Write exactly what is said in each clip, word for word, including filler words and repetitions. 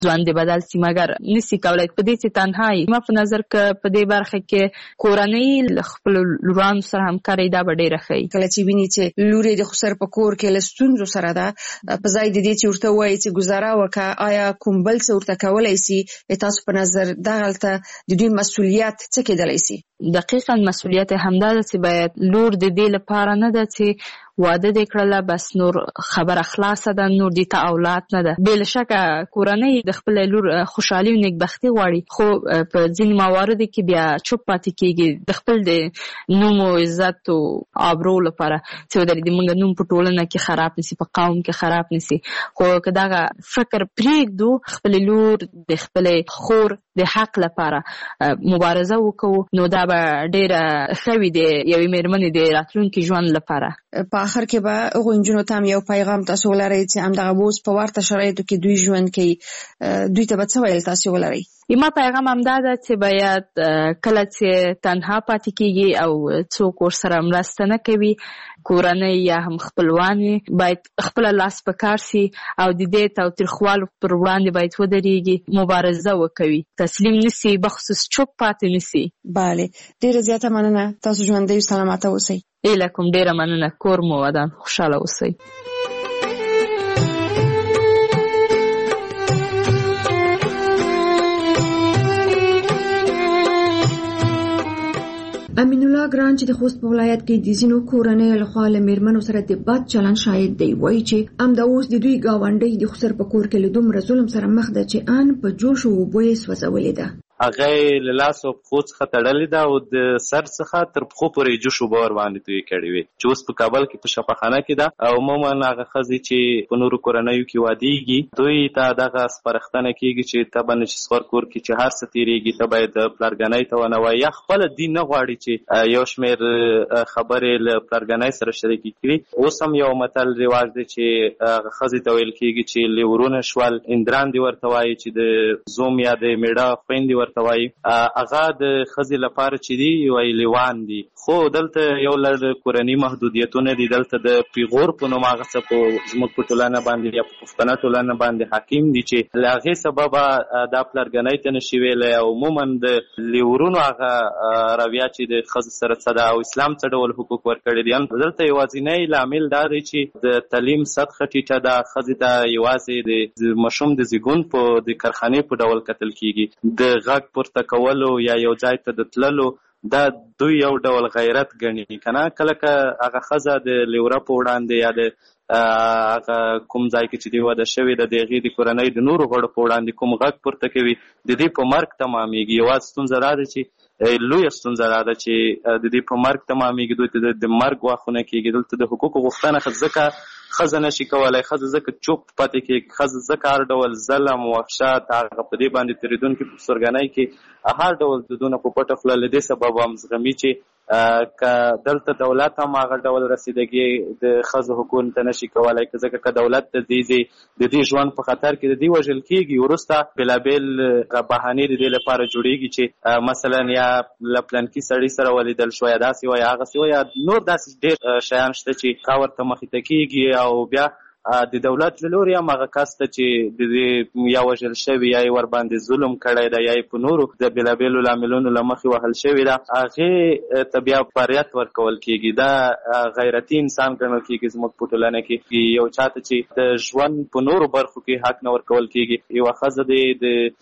ځوان دې بدل سي مګر نسي کولای په دې چې تنهایی ما په نظر کې په دې برخه کې کورنۍ خپل لورانو سره همکاري دا به ډېره ښه کله چې ویني چې لورې د خسر په کور کې له ستونزو سره ده په ځای د دې چې ورته وایي چې ګزاره وکړه آیا کوم بل څه ورته کولی سي تاسو په نظر دغلته د دوی مسؤلیت څه کېدلی سي؟ دقیقاً مسؤلیت همدا ده چې باید لور د دې لپاره نه ده چې واده دې کړله بس نور خبره خلاصه ده نور دې ته اولاد نه ده. بې له شکه کورنۍ د خپل لور خوشحالي او نیکبختي غواړي خو په ځینې مواردو کې بیا چوپ پاتې کېږي د خپل د نوم او عزت او آبرو لپاره چې ودرې د موږ نوم په ټولنه کې خراب نشي په قوم کې خراب نشي. خو که دغه فکر پرېږدو خپل لور د خپل خور د حق لپاره مبارزه وکړو نو دا به ډېره ښه وي د یوې مېرمنې د راتلونکي ژوند لپاره. په آخر کې به هغو نجونو ته هم یو پیغام تاسو ولرئ چې همدغه اوس په ورته شرایطو کې دوی ژوند کوي دوی ته به څه ویل تاسو ولرئ؟ ما پیغام همدا ده چې باید کله چې تنها پاتې کېږي او څوک ورسره مرسته نه کوي کورنۍ یا هم خپلوان باید خپل لاس په کار سي او د دې تاوتریخوالو پر وړاندې باید ودرېږي مبارزه وکوي تسلیم نسي بخصوص چوپ پاتې نسي. بله ډېره زیاته مننه تاسو ژوندی او سلامته اوسئ. ایله کوم ډېره مننه کور مو ودان خوشحاله اوسئ. امین الله ګران چې د خوست په ولایت کې د ځینو کورنیو لخوا له مېرمنو سره د بد چلند شاید دی وایي چې همدا اوس د دوی ګاونډۍ د خسر په کور کې له دومره ظلم سره مخ ده چې ان په جوش او اوبو یې سوځولې ده. هغه له لاسو پښو څخه تړلې ده او د سر څخه تر پښو پورې جوش اوبه ورباندې توی کړې وې چې اوس په کابل کې په شفاخانه کې ده او عموما هغه ښځې چې په نورو کورنیو کې وادېږي دوی ته دغه سپارښتنه کېږي چې ته به نشسوار کور کې چې هر څه تېرېږي ته باید پلارګنۍ ته ونه وایي یا خپله دین نه غواړي چې یو شمېر خبرې له پلارګنۍ سره شریکې کړي. اوس هم یو متل رواج دی چې هغه ښځې ته ویل کېږي چې لیورونه شول اندران دې ورته وایي چې د زوم یا د میړه خویندې ورته وایي هغه د ښځې لپاره چې دي وایي لیوان دي. خو دلته یو لږ کورني محدودیتونه دي دلته د پیغور په نوم هغه څه په زموږ په ټولنه باندې یا په پښتنه ټولنه باندې حاکم دي چې له هغې سببه دا پلارګنۍ ته نشي ویلی او عموما د لیورونو هغه رویه چې د ښځو سره څه ده او اسلام څه ډول حقوق ورکړي دي. دلته یوازینی لامل دا دی چې د تعلیم سطحه ټیټه ده ښځې ته یوازې د ماشوم د زیږون په د کارخانې په ډول کتل کېږي د غږ پورته کولو یا یو ځای ته د تللو دا دوی یو ډول غیرت ګڼي کنه کله که هغه ښځه د لیوره په وړاندې یا د هغه کوم ځای کې چې دی واده شوې ده د هغې د کورنۍ د نورو غړو په وړاندې کوم غږ پورته کوي د دې په مرګ تمامېږي. یوازې ستونزه دا ده چې لویه ستونزه دا ده چې د دې په مرګ تمامېږي دوی ته د مرګ واخونه کېږي. دلته د حقوقو غوښتنه ځکه ښځه نشي کولی ښځه ځکه چوپ پاتې کېږي ښځه ځکه هر ډول ظلم وحشت هغه په دې باندې تېرېدونکي په سورګنۍ کې هر ډول دودونه په پټه خوله له دې سببه هم زغمي چې که دلته دولت هم هغه ډول رسیدګي د ښځو حقوقو ته نشي کولی که ځکه که دولت د دې د دې ژوند په خطر کې د دې وژل کېږي وروسته بېلابېل بهانې د دې لپاره جوړېږي چې مثلا یا له پلانکي سړي سره ولیدل شو یا داسې وایي هغسې وایي یا نور داسې ډېر شیان شته چې کا ورته مخې ته کېږي او بیا د دولت له لوري هم هغه کس ته چې د دې یا وژل شوي یا یې ورباندې ظلم کړی ده یا یې په نورو د بېلابېلو لاملونو له مخې وهل شوي ده هغې ته بیا فریت ورکول کېږي. دا غیرتي انسان ګڼل کېږي زموږ په ټولنه کې یو چا ته چې د ژوند په نورو برخو کې حق نه ورکول کېږي. یوه ښځه دی د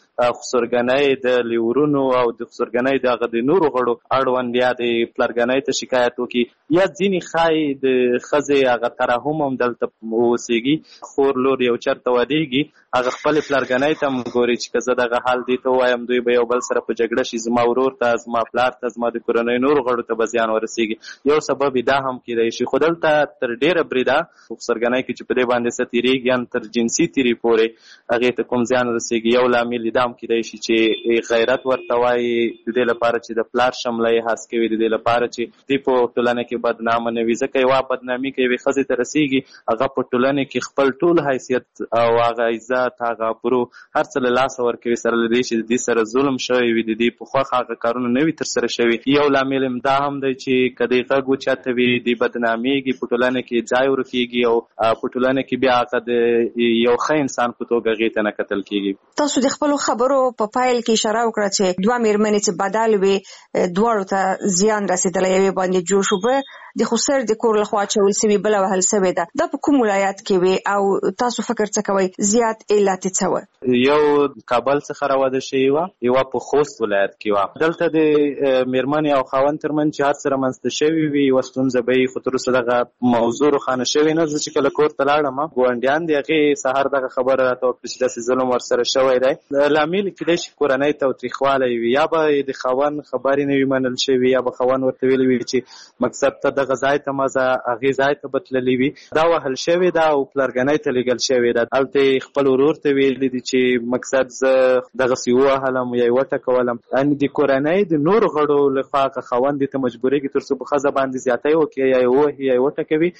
خسرګنۍ د لیورونو او د خسرګنۍ د هغه د نورو غړو اړوند یا د پلارګنۍ ته شکایت وکړي یا ځینې ښایي د ښځې هغه ترحم هم دلته اوسېږي خور لور یو چېرته ودېږي هغه خپلې پلارګنۍ ته هم ګوري چې که زه دغه حال دې ته ووایم دوی به یو بل سره په جګړه شي زما ورور ته زما پلار ته زما د کورنۍ نورو غړو ته به زیان ورسېږي. یو سبب یې دا هم کېدی شي خو دلته تر ډېره بریده خسرګنۍ کې چې په دې باندې څه تېرېږي هم تر جنسي تېري پورې هغې ته کوم زیان رسېږي. یو لامل یې دا هم کېدی شي چې غیرت ورته وایي د دې لپاره چې د پلار شمله یې هڅ کوي د دې لپاره چې دوی په ټولنه کې بدنامه نه وي ځکه یوه بدنامي که یوې ښځې ته رسېږي هغه په ټولنه کې خپل ټول حیثیت او هغه عزت اولاد هغه برو هر څه له لاسه ورکوي سره له دې چې د دې سره ظلم شوی وي د دې په خوښه هغه کارونه نه وي ترسره شوي. یو لامل دا هم دی چې که دې غږ وچاته وي دې بدنامېږي په ټولنه کې ځای ورکېږي او په ټولنه کې بیا هغه د یو ښه انسان په توګه هغې ته نه کتل کېږي. تاسو د خپلو خبرو په پایل کې اشاره وکړه چې دوه مېرمنې چې بدل وي دواړو ته زیان رسېدلی، یوې باندې جوش اوبه د خسر د کور لخوا اچول سوي، بله وهل سوې ده. دا په کوم ولایت کې وي او تاسو فکر څه کوئ زیات علت یې څه و؟ یو کابل څخه راواده شوې وه، یوه په خوست ولایت کې وه. دلته د مېرمنې او خاوند ترمنځ چې هر څه رامنځته شوي وي یوه ستونزه به وي، خو تر اوسه دغه موضوع روښانه شوې نه. زه چې کله کور ته لاړم ګاونډیان د هغې سهار دغه خبره راته وکړه چې داسې ظلم ورسره شوی دی. لامل کېدای شي کورنۍ تاوتریخوالی وي، یا به د خاوند خبرې نه وي منل شوي، یا به خاوند ورته ویلي وي چې مقصد ته دغه ځای ته مزه هغې ځای ته به تللي وي. دا وهل شوې ده او پلرګنۍ ته لېږل شوې ده. هلته یې خپل ورور ته ویلي دي چې مقصد زه دغسې ووهلم یا یې وټکولم. یعنې د کورنۍ د نورو غړو لخوا که خاوند دې ته مجبورېږي تر څو په ښځه باندې زیاتی وکړي یا یې ووهي یا یې وټکوي،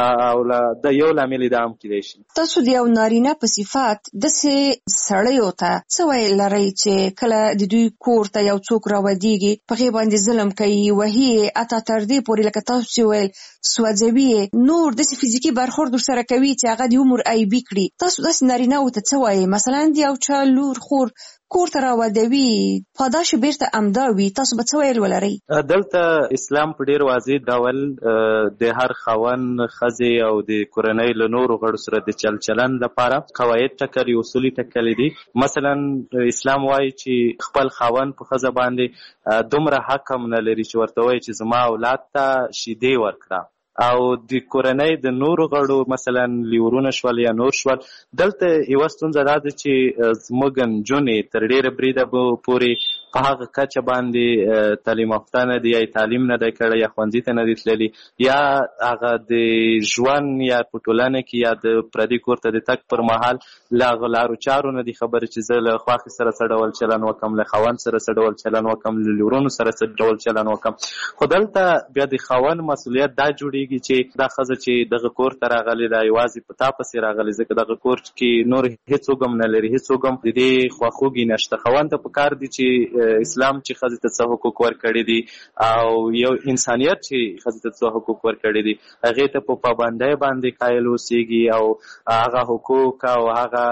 او د یو لامل یې دا هم کېدای شي. تاسو د یو نارینه په صفت داسې سړیو ته څه ویل لرئ چې کله د دوی کور ته یو څوک راودېږي په هغې باندې ظلم کوي، وهي یې، حتی تر دې پورې لکه تاسو چې ویل سوځوي یې، نور داسې فزیکي برخورد ورسره کوي چې هغه د عمر عیبي کړي. تاسو داسې نارینهو ته څه وایئ؟ مثلا د یو چا لور خور کور ته راودوي، پاداش بیرته امدا وي، تاسو به څه ویل ولرئ؟ دلته اسلام په ډېر واضح ډول د هر خاوند ښځې او د کورنۍ له نورو غړو سره د چل چلند لپاره قواعد ټاکلي، اصولي ټاکلي دي. مثلا اسلام وایي چې خپل خاوند په ښځه باندې دومره حق هم نه لري چې ورته وایي چې زما اولاد ته شیدې ورکړه. او د کورنۍ د نورو غړو مثلا لیورونه شول یا نور شول، دلته یوه ستونزه دا ده چې زموږ نجونې تر ډېره بریده پورې په هغه کچه باندې تعلیم یافته نه دي، یا تعلیم نه دی کړی، یا ښوونځي ته نه دي تللي، یا هغه د ژوند یا په ټولنه کې یا د پردي کور ته د تګ پر مهال له هغه لارو چارو نه دي خبرې چې زه له خوښې سره څه ډول چلن وکړم، له خاوند سره څه ډول چلن وکړم، له لیورونو سره څه ډول چلن وکړم. خو دلته بیا د خاوند مسؤلیت دا جوړېږي چې دا ښځه چې دغه کور ته راغلې ده یوازې په تا پسې راغلې، ځکه دغه کور کې نور هېڅوک هم نه لري، هېڅوک هم د دې خواخوږي نشته. خاوند ته پکار دي چې اسلام چې ښځې ته څه حقوق ورکړي دي او یو انسانیت چې ښځې ته څه حقوق ورکړي دي هغې ته په پابندۍ باندې قایل اوسېږي، او هغه حقوق او هغه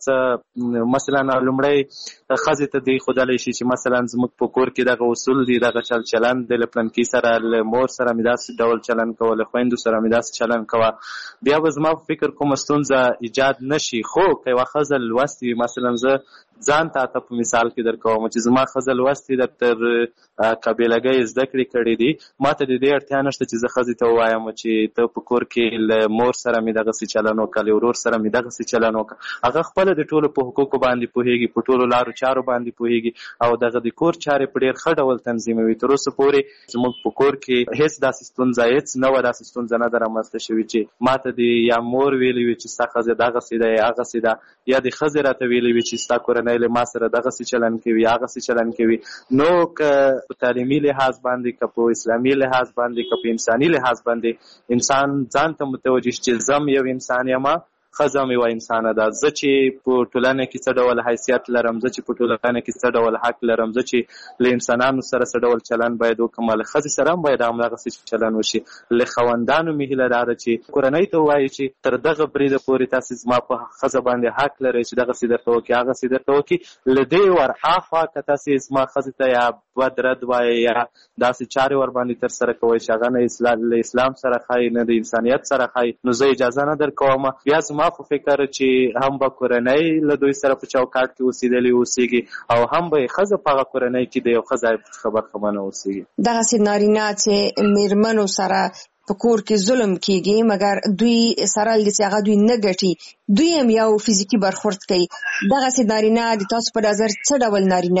څه مثلا لومړی ښځې ته دی ښودلی شي چې مثلا زموږ په کور کې دغه اصول دي، دغه چل چلند دی، له پلنکي سره له مور سره مې داسې ډول چلن کوه، له خویندو سره مې داسې چلن کوه. بیا به زما په فکر کومه ستونزه ایجاد نه شي. خو که یوه ښځه لوستې وي، مثلا زه ځان ته ته په مثال کې در کوم چې زما ښځه لوستې ده، تر قابلګۍ زده کړې کړې دي، ما ته د دې اړتیا نشته چې زه ښځې ته ووایم چې ته په کور کې له مور سره مې دغسې چلن وکړه، له ورور سره مې دغسې چلن وکړه. هغه خپله د ټولو په حقوقو باندې پوهېږي، په ټولو لارو چارو باندې پوهېږي، او دغه د کور چارې په ډېر ښه ډول تنظیموي. تر اوسه پورې زموږ په کور کې هېڅ داسې ستونزه هېڅ نه وه داسې ستونزه نه ده رامنځته شوې چې ما ته د یا مور ویلي وي چې ستا ښځه دغسې ده یا هغسې ده، یا د ښځې راته ویلي وي چې ستا کورنۍ له ما سره دغسې چلن کوي یا هغسې چلن کوي. نو که په تعلیمي لحاظ باندې، که په اسلامي لحاظ باندې، که په انساني لحاظ باندې انسان ځان ته متوجه شي چې زم یو انسان یم، ښځه مې یوه انسانه ده، زه چې په ټولنه کې څه ډول حیثیت لرم، زه چې په ټولنه کې څه ډول حق لرم، زه چې له انسانانو سره څه ډول چلن باید وکړم، له ښځې سره هم باید همدغسې چلن وشي. له خاوندانو مې هیله دا ده چې کورنۍ ته ووایي چې تر دغه بریده پورې تاسې زما په ښځه باندې حق لرئ چې دغسې درته وکړي، هغسې درته وکړي. له دې ورهاخوا که تاسې زما ښځې ته یا بد رد وایي یا داسې چارې ورباندې ترسره کوئ چې هغه نه له اسلام سره ښایي، نه د انسانیت سره ښایي، نو زه اجازه نه در کوم. بیا زما په فکر چې هم به کورنۍ له دوی سره په چوکاټ کې اوسېدلې اوسېږي، او هم به یې ښځه په هغه کورنۍ کې د یو ښه ځای څخه برخمنه اوسېږي. دغسې نارینه چې مېرمنو سره په کور کې ظلم کېږي مګر دوی سره لږ چې هغه دوی نه ګټي، دوی هم یو فزیکي برخورد کوي، دغسې نارینه د تاسو په نظر څه ډول نارینه دي؟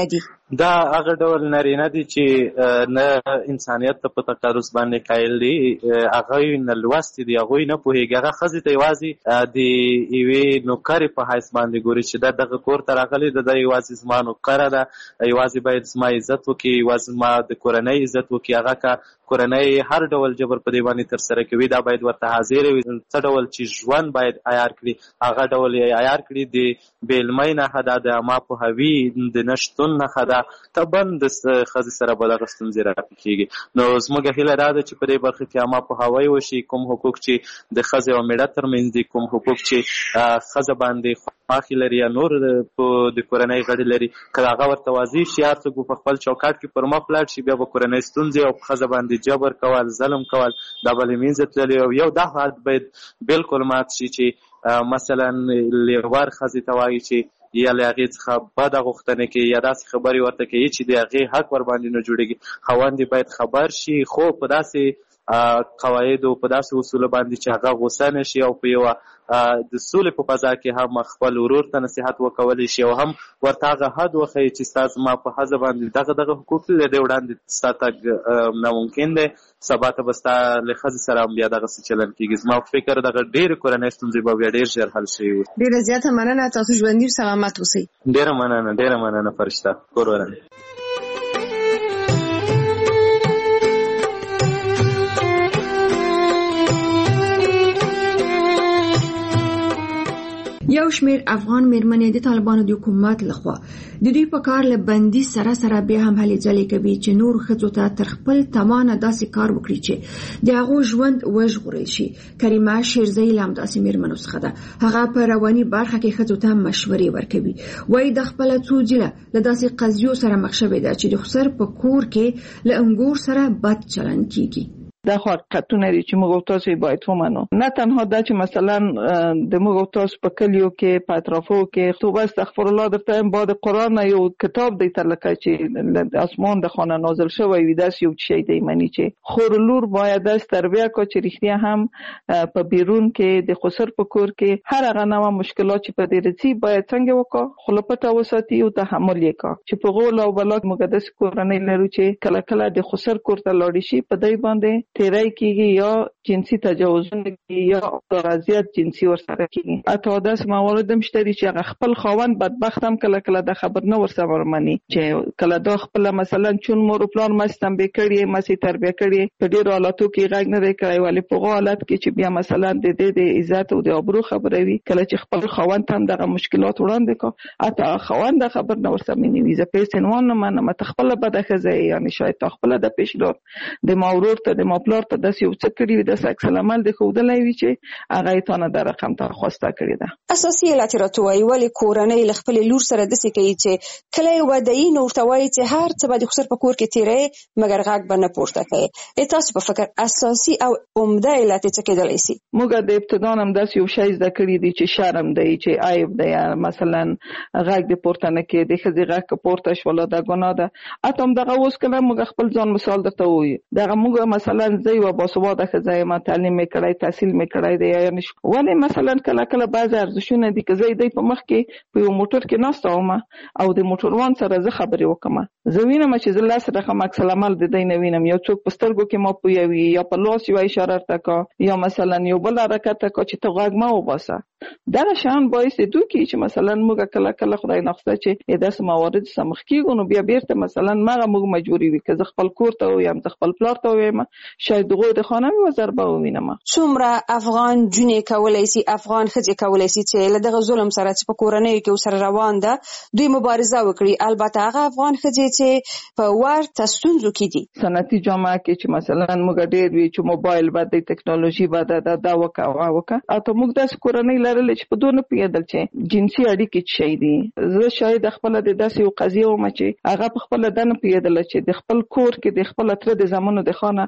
دا هغه ډول نارینه دي چې نه انسانیت ته په تقرص باندې قایل دي، هغوی نه لوستي دي، هغوی نه پوهېږي. هغه ښځې ته یوازې د یوې نوکرې په حیث باندې ګوري چې دا دغه کور ته راغلې ده، دا یوازې زما نوکره ده، یوازې باید زما عزت وکړي، یوازې زما د کورنۍ عزت وکړي. هغه که کورنۍ هر ډول جبر په دې باندې ترسره کوي، دا باید ورته حاضر وي. څه ډول چې ژوند باید عیار کړي هغه ډول یې عیار کړي. د بې علمۍ نښه ده، د عامه پوهوي د نه شتون نښه ده. طبعا د ښځې سره به دغه ستونزې راپېښېږي. نو زموږ هیله دا ده چې په دې برخه کې عامه پوهاوی وشي. کوم حقوق چې د ښځې او مېړه ترمنځ دي، کوم حقوق چې ښځه باندې خواخې لري یا نور د کورنۍ غړي لري، که هغه ورته واضح شي، هر څوک په خپل چوکاټ کې پر مخ لاړ شي، بیا به کورنۍ ستونزې او په ښځه باندې جبر کول، ظلم کول، دا به له منځه تللي. او یو دا حالت باید بالکل مات شي چې مثلا لیوار ښځې ته وایي چې یا له هغې څخه بده غوښتنه کوي یا داسې خبرې ورته کوي چې د هغې حق ور باندې نه جوړېږي. خاوند باید خبر شي، خو په داسې قواعدو په داسې اصولو باندې چې هغه غوسه نه شي، او په یوه د سولې په فضا کې هم خپل ورور ته نصیحت وکولی شي، او هم ورته هغه حد وښیي چې ستا زما په ښځه باندې دغه دغه حقوق دي، له دې وړاندې ستا تګ ناممکن دی، سبا ته به ستا له ښځې سره هم بیا دغسې چلن کېږي. زما په فکر دغه ډېرې کورنۍ ستونزې به بیا ډېر ژر حل شوي وي. ډېره زیاته مننه، تاسو ژوندي سلامت اوسئ. ډېره مننه، ډېره مننه فرشته. کور ورانه. یو شمیر افغان میرمنې د طالبانو د حکومت لخوا د دوی په کار له بندي سره سره بیا هم هلې ځلې کوي چې نور ښځو ته تر خپل توانه داسې کار وکړي چې د هغو ژوند وژغورل شي. کریمه شیرزی له همداسې میرمنو څخه ده. هغه په رواني برخه کې ښځو ته مشورې ورکوي. وایي د خپله څو ځله له داسې قضیو سره مخ شوې ده چې د خسر په کور کې له انګور سره بد چلن کیږي. دا خو حقیقتونه دي چې موږ تاسو باید ومنو. نه تنها دا چې مثلا د موږ تاسو په کلیو کې په اطرافو کې توبه استغفر الله درته بعد قرآن یو کتاب دی تر لکه چې د اسمان د خانه نازل شوی وي، داس یو شی دی معنی چې خور لور باید داس تربیه کو چې رښتیا هم په بیرون کې د خسر په کور کې هر هغه نوع مشکلات چې په دې رسي باید څنګه وکړو، خلپته وساتي او تحمل یې کا چې په غول او بلاک مقدس کورنۍ لرو چې کله کله د خسر کور ته لاړ شي په دای باندې تیرای کیږي یا جنسي تجاوزونه کیږي یا رضایت جنسي ورسره کیږي. اته داس موارد مشته دي چې خپل خاوند بدبخت هم کله کله د خبر نه ورسره ورمني چې کله دا خپل مثلا چون مور پلان مستم به کړی مسی تربیه کړی په ډیرو حالاتو کې غږ نه دی کړی، ولی په حالت کې چې بیا مثلا د دې د عزت او د ابرو خبره وي، کله چې خپل خاوند هم دغه مشکلات وړاندې کو اته خاوند د خبر نه ورسره مني ویزه پیسنوان نه منه تخپل بده خزه یعنی شاید تخپل د پیشدار د مورور ته د مپلار ته د یو څه کړی د سکس عمل د خودلای وی چې هغه ته نه د رقم ته خواسته کړی ده. اساسي علت راټوي ولی کورنۍ ل خپل لور سره د سې کوي چې کله ودی نو ورتوي چې هر څه به د خسر په کور کې تیرې مګر غاګ بنه پورته کوي. تاسو په فکر اساسي او عمده علت څه کېدلی شي؟ موږ د ابتدا هم داس یو شی زده کړی دی چې شرم دی چې عیب دی، مثلا غاګ د پورته نه کې د خزي غاګ پورته شول دا ګناه ده. اته هم دغه اوس کله موږ خپل ځان مثال درته وایي دغه موږ مثلا زی و باسواده خزای ما تعلیم میکړای تحصیل میکړای دی یعنی ولی مثلا کله کله بعض ارزښونه دي که زی دی په مخ کې په یو موټر کې ناستوم او د موټروان سره زه خبرې وکم، زه وینم چې زه لاس رقم عکس العمل د دې نه وینم، یو څوک په سترګو کې ما پویوي یا په لاس یو اشاره تکا یا مثلا یو بل حرکت تکا چې ته غږ ما وباسه. دا شان باعث دي چې مثلا موږ کله کله خدای نخسته چې داسې موارد سمخ کیږي نو بیا بیرته مثلا ماغه موږ مجبوری وي که خپل کور ته ویم خپل پلار ته ویم شاید دغه د خانم وزر به وینم. څومره افغان جنې کولای شي افغان ښځې کولای شي چې له دغه ظلم سره چې په کورنۍ کې سره روان ده دوی مبارزه وکړي؟ البته هغه افغان ښځې چې په ورته ستونزو کې دي صنعتي جامعه کې چې مثلا موږ ډېر وی چې موبایل باندې ټکنالوژي باندې دا وکاوه وکړه اته موږ د کورنۍ لرل چې په دونه پیدل چې جنسي اړیکې شي دي. زه شاید خپل د داسې یو قضیه وم چې هغه په خپل دنه پیدل چې د خپل کور کې د خپل تر د زمانو د خانه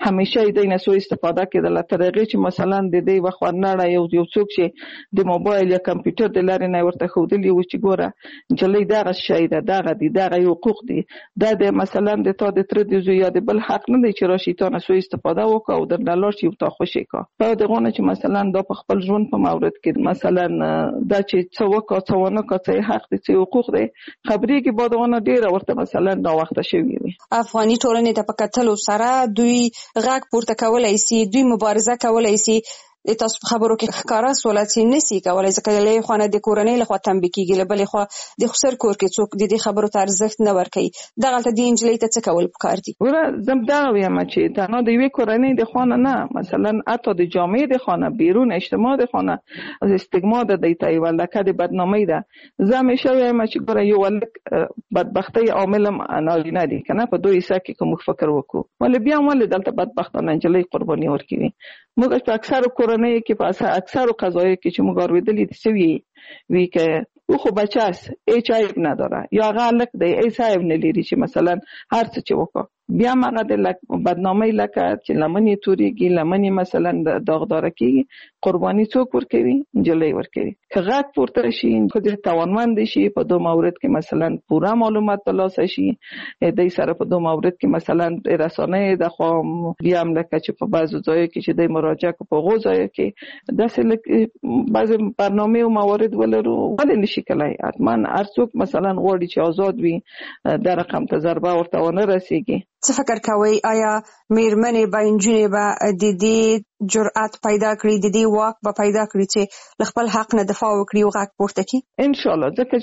همیشه دې نه سو استفاده کېدله تر هغې چې مثلا د دې وخت ورنړه یو یو څوک چې د موبایل یا کمپیوټر د لارې نه ورته ښودلي وو چې ګوره نجلۍ دغه شی ده دغه دي دغه یو حقوق دي دا د مثلا د تا د تره د زوی یا د بل حق نه دی چې راشي تا نه سو استفاده وکړه او درنه لاړ شي او تا خوشې کړه په دغه نه چې مثلا دا په خپل ژوند په مورد کې مثلا دا چې څه وکړه څه ونه کړه څه حق دي څه حقوق دي خبرې کې به دغه نه ډېره ورته مثلا ناوخته شوې وي. افغاني ټولنې ته په کتلو سره دوی غږ پورته کولی سي دوی مبارزه کولی سي تاسو په خبرو کې ښکارا سوال چې نسی کولای ځکه له خو نه د کورنۍ له خوا تنبیه کیږي له بلې خو د خسر کور کې څوک د دې خبرو ته ارزښت نه ورکوي دغه ته د انجلۍ ته څه کول پکار دي؟ ور زم دا وایم چې دا نو د یوې کورنۍ د خو نه مثلا اته د جامعې د خو نه بیرون اجتماع د خو نه استګما د دیتا یو لکه د بدنامۍ ده زم شوی ما چې ګره یو ولک بدبختی عامل نه دي کنه په دوی سکه کوم فکر وکړو ول بیا ول دلته بدبختانه انجلۍ قرباني ورکوي موږ په اکثر کورنۍ کې په اکثر قضایي کې چې موږ اوریدلې دي سوي وی که او خو بچاس ایچ آی نه داره یا غلط دی ایچ آی نه لري چې مثلا هر څه چې وکړه بیا مغه د بدنامۍ لکه چې لمنې توريږي لمنې مثلا داغدار کیږي قرباني څوک ورکوي انجلۍ ورکوي که غږ پورته شي خو د توانمند شي په دوه مورد کې مثلا پوره معلومات ترلاسه شي د سره په دوه مورد کې مثلا رسانه د خو بیا هم لکه چې په بعضو ځایو کې چې د مراجعه کو په غوځایو کې داسې بعض برنامه او موارد ولرو ولې نشي کولای اتمن ارڅوک مثلا غوړي چې آزاد وي د رقم تجربه ورته ونه رسیږي. څه فکر کوي آیا میرمنې به انجونې به د دې جرأت پیدا کړي د دې واک به پیدا کړي چې خپل حق نه دفاع وکړي او غږ پورته کړي؟ ان شاء الله ځکه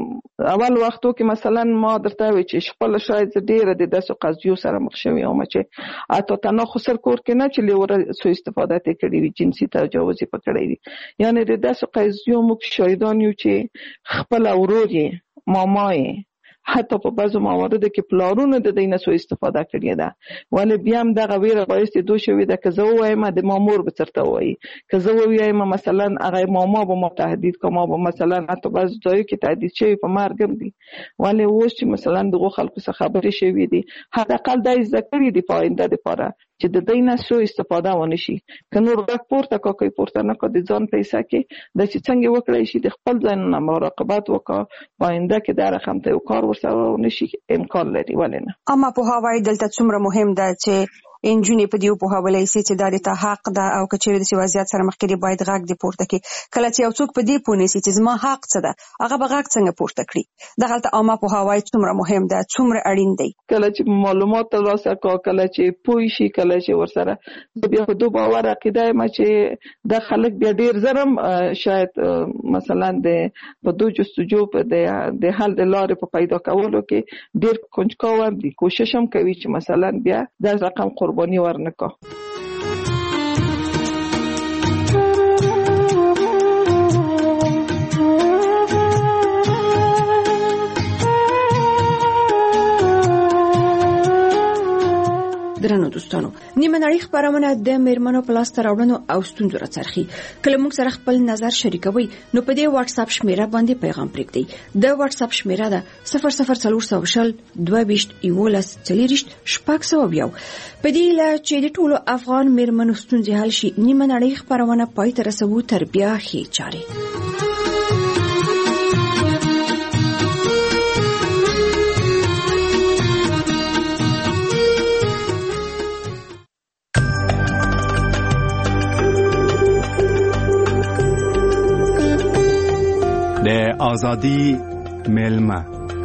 چې اول وختو کې مثلا ما درته وی چې خپل شاید ډیره د داسې قضیو سره مخ شوی او چې اته تنه خسر کور کې نه چې لور سو استفاده کړي وي جنسي تجاوز پکړي وي یعنی د داسې قضیو موږ شاهدان یو چې خپل اوروري مامای حتی په بعضو مواردو کې پلارونو د دې نه سو استفاده کړی ده ولې بیا هم دغه ویره بایسته دوه شوی ده که زه وایم د مامور به چرته وایي که زه وایم مثلا هغه ماما به ما تهدید کوم به مثلا حتی بعض ځای کې تهدید شوی په مرګ دي ولې اوس چې مثلا دغه خلکو څخه خبرې شوی دي حداقل د ذکرې دی پاینده لپاره چې د دې نه سو استفاده ونه شي که نور غږ پورته کوي پورته نه کوي ځان پیسې کې د چې څنګه وکړي شي د خپل ځان نه مراقبت وکړي پاینده کې د رقم ته کار ورسره نشي امکان لري ولنه. اما په هواي دلته څومره مهم ده چې انجونې په دې په حواله سي چې د ته حق ده او کچېره د وضعیت سره مخ کې باید غږ دی پورته کې کله چې یو څوک په دې پونه سي چې زما حق څه ده هغه به غږ څنګه پورته کړي دغه ته اما په هواي څومره مهم ده څومره اړین دی کله چې معلومات ترلاسه کا کله چې پوي شي کله چې ورسره بیا په دوه باور عقیده ما چې د خلک بیا ډیر زرم شاید مثلا د په دوه جستجو په د حل د لارې په پیدا کولو کې ډیر کنجکاو دي کوشش هم کوي چې مثلا بیا د رقم قربانی ورنکا. درنو دوستانو نیمه نړۍ خبرونه د میرمنو په لاس راوړنو او ستونزو راڅرخي کله موږ سره خپل نظر شریکوي نو په دې واتس اپ شمیره باندې پیغام پرېږدئ د واتس اپ شمیره ده صفر صفر څلور سوه شل دوه ویشت یولس څلېرویشت شپږ سوه یو په دې له چې د ټولو افغان میرمنو ستونزې حل شي نیمه نړۍ خبرونه پای ته رسوو تر بیا ښې چارې. د ازادي میلمه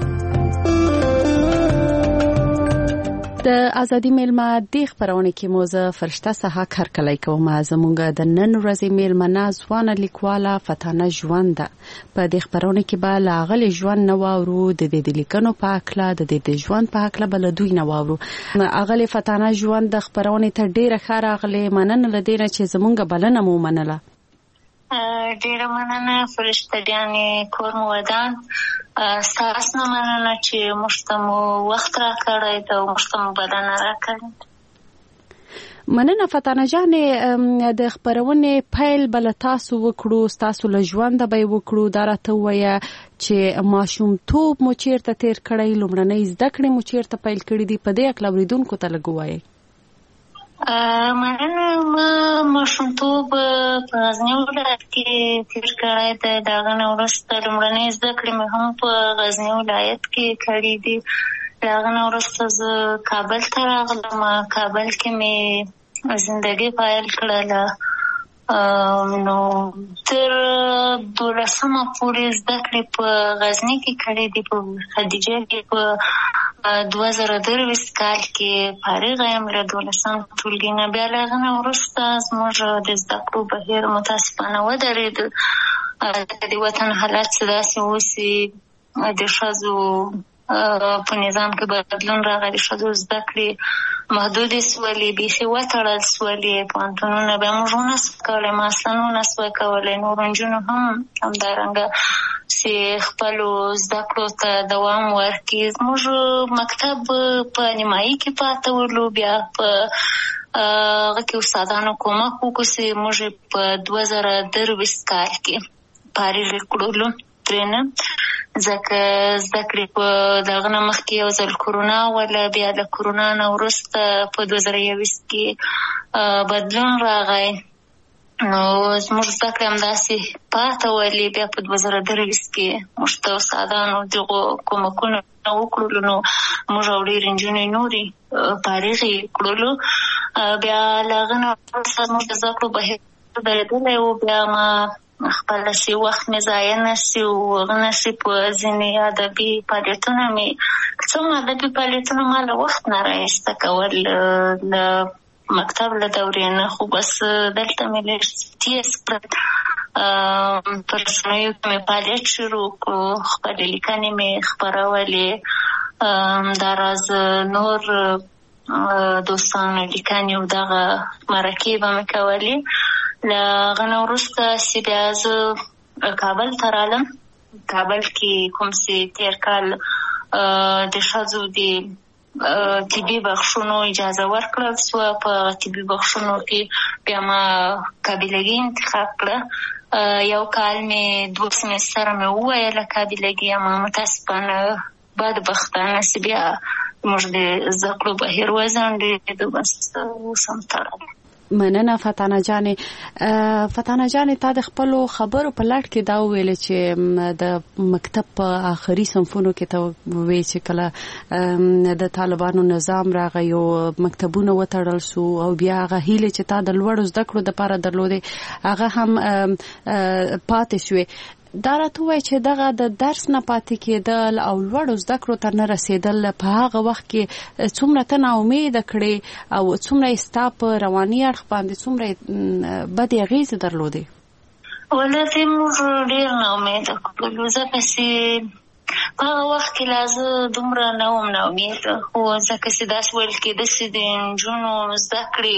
د ازادي میلمه د خبرونه کې موزه فرشته سها کارکلای کوم زمونږ د نن ورځې میلمنه ځوانه لیکواله فتانه ژوند په د خبرونه کې به لاغلی ژوند نو ورو د دې لیکنو په اکلا د دې ژوند په اکلا بل دوی نو ورو اغلی فتانه ژوند د خبرونه ته ډیره خاره اغلی مننه لدینه چې زمونږ بلنه مو منله. ډیره مننه فرشته جانې کور مو ودان ستاسو نه مننه چې موږ ته مو وخت راکړی ته موږ ته مو بلنه راکړې. مننه فتانه جانې د خبرونې پیل بل تاسو وکړو تاسو له ژوند به وکړو دا راته وایي چې ماشومتوب مو چیرته تیر کړی لومړنۍ زده کړې مو چیرته پیل کړې دي په دې اکل اوریدونکو ته لګوي. مننه. ما ماشومتوب په غزني ولایت کې تېر کړی دی. د هغه نه وروسته لومړنۍ زده کړې مې هم په غزني ولایت کې کړي دي. د هغه نه وروسته زه کابل ته راغلم. کابل کې مې زندګي پیل کړله. نو تر دولسمه پورې زده کړې په غزني کې کړې دي. په خدیجه کې په دوه زره درویشت کال کې فارغه یم له دولسم ټولګي نه. بیا له هغه نه وروسته زموږ د زده کړو بهیر متاسفانه ودرېد. د وطن حالات چې داسې اوسي، د ښځو په نظام کې بدلون راغلی، د ښځو زده کړې محدودې سولې، بیخي وتړل سولې. پوهنتونونه بیا موږ ونه سو کولی، ما اصلا ونه سوی کولی. نورو نجونو هم همدارنګه چې خپلو زده کړو ته دوام ورکړي. زموږ مکتب په نیمایي کې پاته ولو. بیا په هغه کې استادانو کومک وکړو چې موږ په دوه زره درویشت کال کې فارغ کړلو ترېنه، ځکه زده کړې په دغه نه مخکې یو ځل کرونا وله. بیا د کرونا نه وروسته په دوه زره یوویشت کې بدلون راغی. نو زموږ زده کړې همداسې پاته ولې. بیا په دوه زره درویشت کې موږ ته استادانو دغو کومکونه وکړلو. نو موږ او ډېرې نجونې نورې فارغې کړلو. بیا له هغه نه وروسته زموږ د زده کړو بهیر درېدلی و. بیا ما خپل سي وخت مې ضایع نه سي او هغه نه سي په ځینې ادبي فعالیتونه مې څوم ادبي فعالیتونه ما له وخت نه رایسته کول له مکتب له دورې نه. خو بس دلته مې لږ تیز کړل. په رسنیو کې مې فعالیت شروع کړو، خپلې لیکنې مې خپرولې. همداراز نور دوستانو لیکنې او دغه مرکې به مې کولې. له هغه نه وروسته چې بیا زه کابل ته رالم. کابل کې کوم چې تېر کال د ښځو د طبي بخښونو اجازه ورکړل سوه. په طبي بخښونو کې بیا ما قابلګي انتخاب کړه. یو کال مې دوه سمستره مې وویله قابلګي، اما متاسفانه بدبختانه چې بیا موږ د زده کړو بهیر وځنډېد. بس اوس هم تړلی. مننه فتانه جانې. فتانه جانې، تا د خپلو خبرو په لړ کې دا وویل چې د مکتب په آخري صنفونو کې ته ووی چې کله د طالبانو نظام راغی او مکتبونه وتړل سو او بیا هغه هیله چې تا د لوړو زده کړو دپاره درلودې هغه هم پاتې شوې. دا راته ووایه چې دغه د درس نه پاتې کېدل او لوړو زده کړو ته نه رسېدل په هغه وخت کې څومره ته ناامیده کړې او څومره یې ستا په رواني اړخ باندې څومره بدې اغېزې درلودې؟ ولې موږ ډېر ناامیده کړلو، ځکه چې په هغه وخت کې لا زه دومره نه وم ناامیده. خو ځکه چې داسې ویل کېده چې د نجونو زده کړې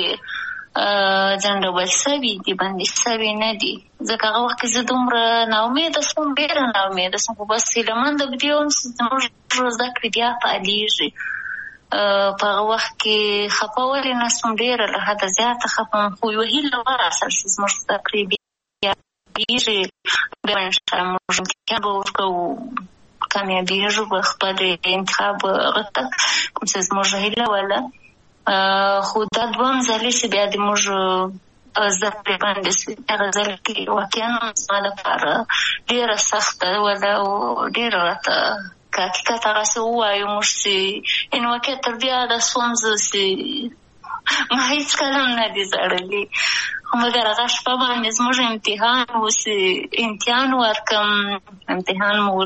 ځنډول سوي دي، بندي سوي نه دي. ځکه هغه وخت کې زه دومره ناامیده سوم، ډېره ناامیده سوم. خو بس هیلهمنده په دې وم چې زموږ زده کړې بیا فعالېږي. په هغه وخت کې خفه ولې نه سوم، ډېره له حده زیاته خفه وم. خو یوه هیله وراسل چې زموږ زده کړې بیا فعالېږي، بیا انشاءالله موږ امتحان به ورکوو، کامیابېږو به خپل انتخاب هغه ته کوم څه زموږ هیله وله. خو دا دوهم ځلې چې بیا د موږ زده کړې باندې هغه ځل کې واقعا زما لپاره ډېره سخته وله او ډېره راته که حقیقت هغسې ووایو موږ چې یعنې واقع تر دې عاده سوم زه چې ما هېڅکله هم نه دي ځړلي. خو مګر هغه شپه باندې زموږ امتحان و چې امتحان ورکړم. امتحان مو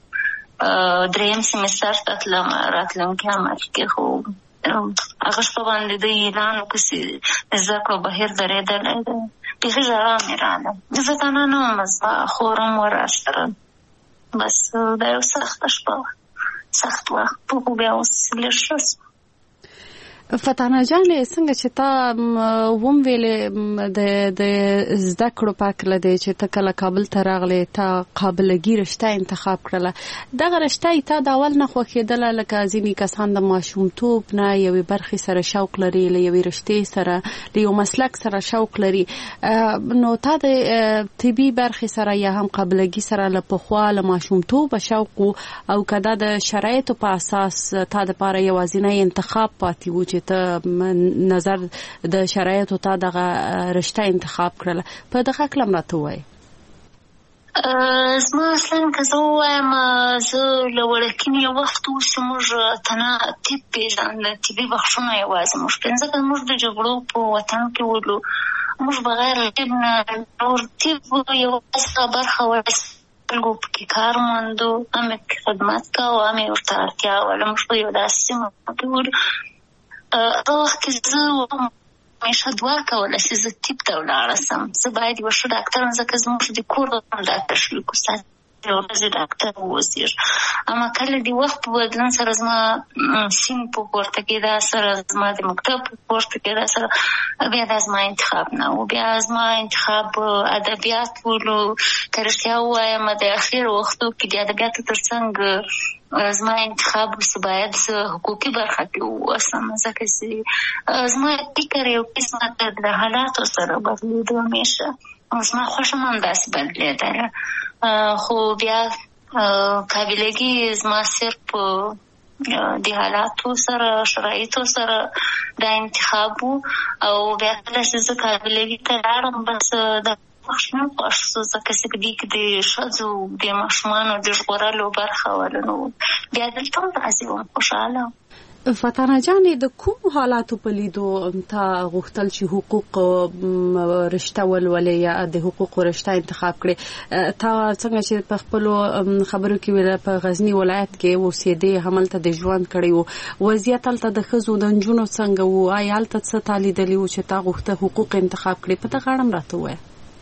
درېیم سمستر ته تلم راتلونکي عمل کې. خو هغه شپه باندې د اعلان وکړو چې د زده کړو بهیر درېدلی دی. بیخي ژړا مې راغله. زه تنها نه وم، زما خور هم وه راسره. بس دا یو سخته شپه وه، سخت وخت. خو بیا اوس لږ ښه شو. فتانه جانې، څنګه چې تا وم ویلې د زده کړو په هکله دی چې ته کله کابل ته راغلې، تا قابلګي رشته انتخاب کړله. دغه رشته یې تا د اول نه خوښېدله؟ لکه ځینې کسان د ماشومتوب نه یوې برخې سره شوق لري، له یوې رشتې سره، له یو مسلک سره شوق لري. نو تا د طبي برخې سره یا هم قابلګي سره له پخوا له ماشومتوبه شوق او که دا د شرایطو په اساس تا دپاره یوازینی انتخاب پاتې و چې چې ته نظر د شرایطو ته دغه رشته انتخاب کړل په دغه کلم راته وای زما اصلا که زه ووایم زه له وړکینې یو وخت اوس موږ تنه طب پېژندل طبي بخښونه یوازې موږ پنځه کاله موږ د جګړو په وطن کې ولو موږ بغیر طب نه نور طب یوازې برخه خلکو پکې کار موندو هم یې خدمت کوو هم یې ورته اړتیا وله موږ په یو داسې سیمه کې ولو هغه وخت کې زه همیشه دعا کوله چې زه طب ته ولاړه سم زه باید یوه ښه ډاکټر وم ځکه زموږ د کور هم ډاکټر شریک استاد یوه ورځ ډاکټر واوسېږي اما کله د وخت په بدلون سره زما سیم په پورته کېدا سره زما د مکتب په پورته کېدا سره بیا دا زما انتخاب نه و بیا زما انتخاب ادبیات ولو که رښتیا ووایم د اخر وختو کې د ادبیاتو تر څنګ زما انتخاب چې باید زه حقوقي برخه کې واوسم ځکه چې زما فکر یو قسمه د حالاتو سره بدلېدو همیشه زما خوښه هم همداسې بدلېدله خو بیا قابلګي زما صرف د حالاتو سره شرایطو سره دا انتخاب و او بیا کله چې زه قابلګي ته لاړم بس د خوښ نه خوښ سو ځکه چې په دې کې د ښځو د ماشومانو د ژغورلو برخه وله نو بیا دلته هم راځي وم خوشحاله فتانه جانې د کوم حالاتو په لیدو تا غوښتل چې حقوق رشته ولولې یا د حقوقو رشته انتخاب کړې تا څنګه چې په خپلو خبرو کې ویل په غزنی ولایت کې اوسېدې هملته د ژوند کړی وو وضعیت هلته د ښځو د نجونو څنګه وو آیا هلته څه تا لیدلي وو چې تا غوښته حقوق انتخاب کړې په دغه اړه هم راته ووایه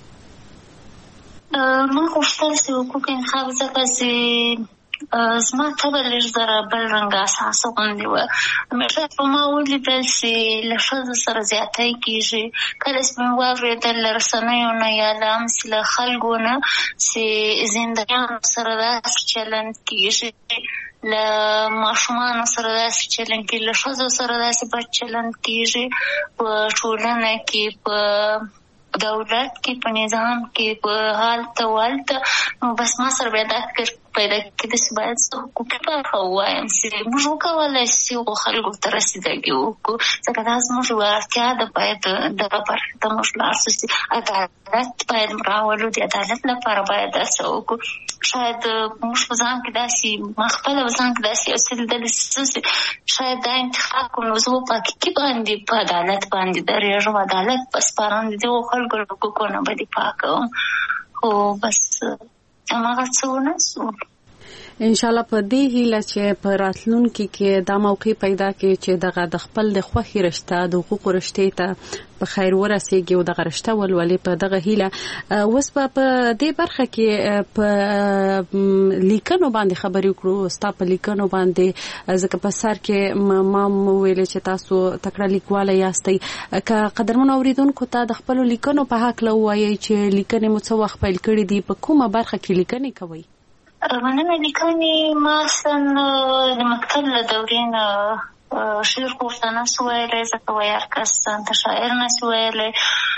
ما غوښتل چې حقوق انتخاب ځکه چې زما طبع لږ ذره بل رنګه اساسه غوندې وه همیشه په ما ولیدل چې له ښځو سره زیاتی کېږي کله چې مې واورېدل له رسنیو نه یا له همسې له خلکو نه چې زندګیانو سره داسې چلند کېږي له ماشومانو سره داسې چلند کېږي له ښځو سره داسې بد چلند کېږي په ټولنه کې په دولت کې په نظام کې په حالته والته نو بس ما سره بیا دا فکر پیدا کېده چې باید زه حقوقي برخه ووایم چې موږ وکولی شو خلکو ته رسېدګي وکړو ځکه دا زموږ یوه اړتیا ده باید دغه برخې ته موږ لاړ شو چې عدالت باید راولو د عدالت لپاره باید داسې وکړو شاید موږ په ځان کې داسې ما خپله په ځان کې داسې یو څه لیدلي چې شاید دا انتخاب کړو نو زه به په حقیقي باندې په عدالت باندې درېږم عدالت په سپارم د دغو خلکو له حقوقو نه به دفاع کوم خو بس هماغه څه ونه شو انشاءالله په دې هیله چې په راتلونکي کې دا موقع پیدا کړي چې دغه د خپل د خوښې رشته د حقوقو رشتې ته په خیر ورسېږي او دغه رشته ولولې په دغه هیله اوس به په دې برخه کې په لیکنو باندې خبرې وکړو ستا په لیکنو باندې ځکه په سر کې ما ویلې چې تاسو تکړه لیکواله یاستئ که قدرمنو اورېدونکو ته د خپلو لیکنو په هکله ووایئ چې لیکنې مو څه وخت پیل کړي دي په کومه برخه کې لیکنې کوئ مننه لیکنې ما اصلا د مکتب له دورې نه شعر خو ورته نسو ویلی ځکه ویار کس ته شاعر نسو ویلی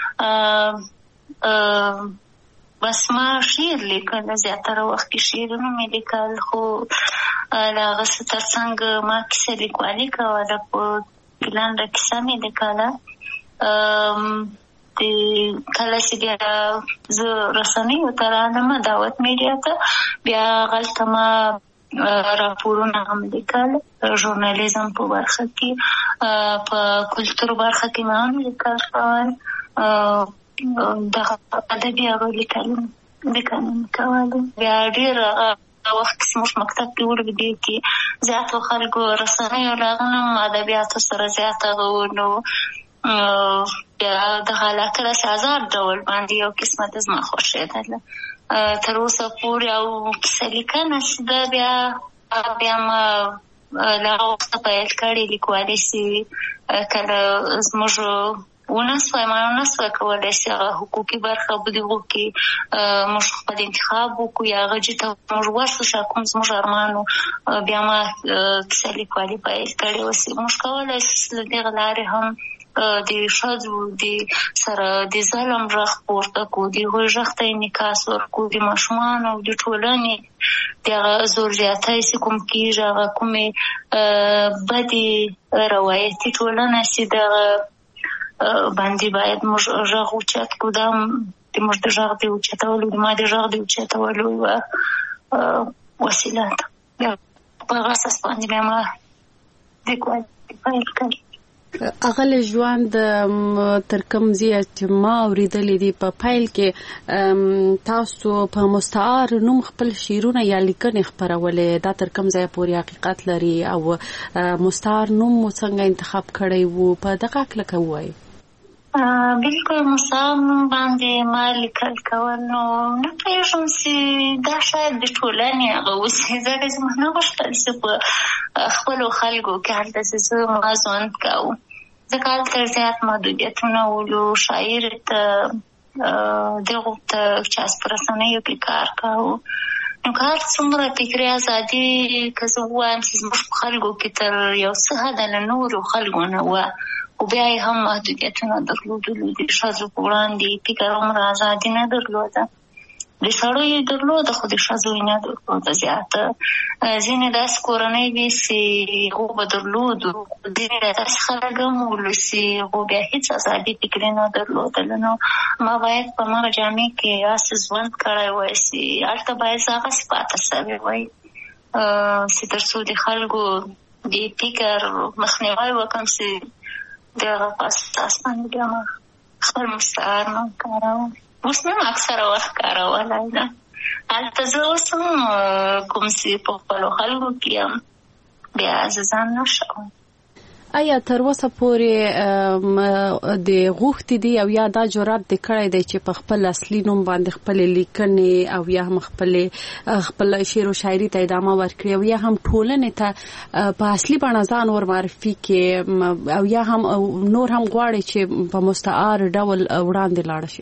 بس ما شعر لیکل زیاتره وخت کې شعرونه مې لیکل خو له هغه څه تر څنګ ما کیسه لیکوالي کوله په لنډه کیسه مې لیکله کله چې بیا زه رسنیو ته رالم دعوت میډیا ته بیا هلته ما راپورونه هم لیکل ژورنالیزم په برخه کې په کلتور برخه کې مې هم لیکل شوی دغه ادبي هغه لیکنې لیکنې کولې بیا ډېر وخت چې موږ مکتب کې ورغلو دې کې زیاتو خلکو رسنیو له هغه نه ادبیاتو سره زیات هغه نو بیا دغه علاقه داسې ازاد ډول باندې یو قسمه د زما خوښېدله تر اوسه پورې او کیسه لیکنه چې ده بیا بیا ما له هغه وخته پیل کړې لیکوالي چې کله زموږ ونه سوی ما ونه سوی کولی چې هغه حقوقي برخه په دغو کې موږ خپل انتخاب وکړو یا هغه جې ته موږ ورشو شا کوم زموږ ارمان بیا ما کیسه لیکوالي پیل کړې اوس موږ کولی له دغه لارې هم د ښځو د سره د ظلم غږ پورته کړو، د هغوی غږ ته انعکاس ورکړو، د ماشومانو او د ټولنې د هغه زور زیاتی چې کوم کېږي، هغه کومې بدې روایتي ټولنه چې دغه باندې باید موږ غږ اوچت کړو. دا د موږ د غږ د اوچتولو د ما د غږ د اوچتولو یوه وسیله ده. په هغه اساس باندې بیا ما لیکوال پیل کړ. اغله ژوند تر کوم ځای چې ما اوریدلې دي په پیل کې تاسو په مستعار نوم خپل شعرونه یا لیکنې خپرولې، دا تر کوم ځای پورې حقیقت لري او مستعار نوم مو څنګه انتخاب کړی وو په دقیق لکه وایي؟ بالکل مستعار نوم باندې ما لیکل کول نو نه پوهېږم چې دا شاید د ټولنې هغه اوسي، ځکه چې ما نه غوښتل چې په خپلو خلکو کې هلته چې زه ما ژوند کوو، ځکه هلته زیات محدودیتونه ولو. شاعر ته دغو ته چې په رسنیو کې کار کوو نو که هر څومره فکري ازادي که زه ووایم چې زموږ په خلکو کې تر یو څه حده له نورو خلکو نه وه، خو بیا یې هم محدودیتونه درلودلو. د ښځو په وړاندې فکر عمر ازادي نه درلوده، د سړو یې درلوده خو د ښځو یې نه درلوده زیاته. ځینې داسې کورنۍ وې چې هغو به درلودو، ځینې داسې خلک هم ولو چې هغو بیا هېڅ ازادي فکري نه درلودله. نو ما باید په هماغه جامع کې هسې ژوند کړی وای چې هلته باید زه هغسې پاته سوې وای چې تر څو د خلکو د فکر مخنیوی وکړم چې د هغه په اساس باندې بیا ما خپل مستعار نوم کاروم. اوس نه اکثره وخت کارولی ده، هلته زه اوس هم کوم چې په خپلو خلکو کې یم بیا زه ځان نه شوم. آیا تر اوسه پورې د غوښتې دي او یا دا جرأت دې کړی دی چې په خپل اصلي نوم باندې خپلې لیکنې او یا هم خپلې خپل شعر او شاعري ته ادامه ورکړي او یا هم ټولنې ته په اصلي بڼه ځان ور معرفي کړي او یا هم نور هم غواړي چې په مستعار ډول وړاندې لاړ شي؟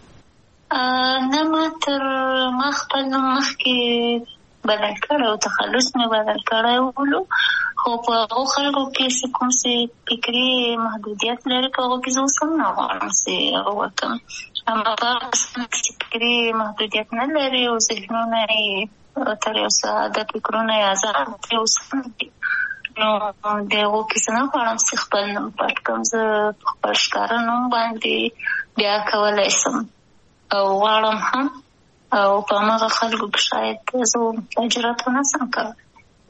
نه، ما تر ما خپل نوم مخکې بدل کړی او تخلص مې بدل کړی ولو، خو په هغو خلکو کې چې کوم چې فکري محدودیت لري په هغو کې زه اوس هم نه غواړم چې هغه وکړم. اما په هغه قسم چې فکري محدودیت نه لري او ذهنونه یې تر یو څه د فکرونه یې ازاد دي اوس هم دي، نو د هغو کې زه نه غواړم چې خپل نوم پټ کړم. زه په خپل ښکاره نوم باندې بیا کولی شم او غواړم هم، او په هماغه خلکو کې شاید زه جرأت ونه شم کولی.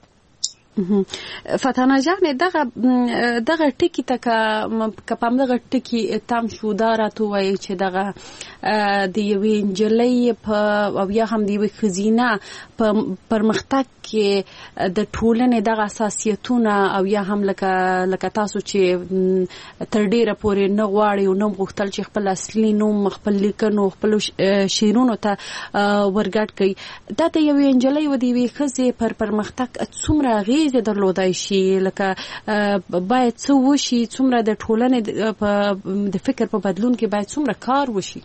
فتانه جانې دغه دغه ټکي ته که په همدغه ټکي تم شو دا راته ووایي چې دغه د یوې نجلۍ په او یا هم د یوې ښځینه په پرمختګ کې د ټولنې دغه اساسیتونه او یا هم لکه لکه تاسو چې تر ډیره پورې نه غواړئ او نه غوښتل چې خپل اصلي نوم خپل لیکنو خپلو شعرونو ته ورګډ کړئ، دا د یوې نجلۍ او د یوې ښځې پر پرمختګ څومره اغېزې درلودای شي، لکه باید څه وشي، څومره د ټولنې د فکر په بدلون کې باید څومره کار وشي؟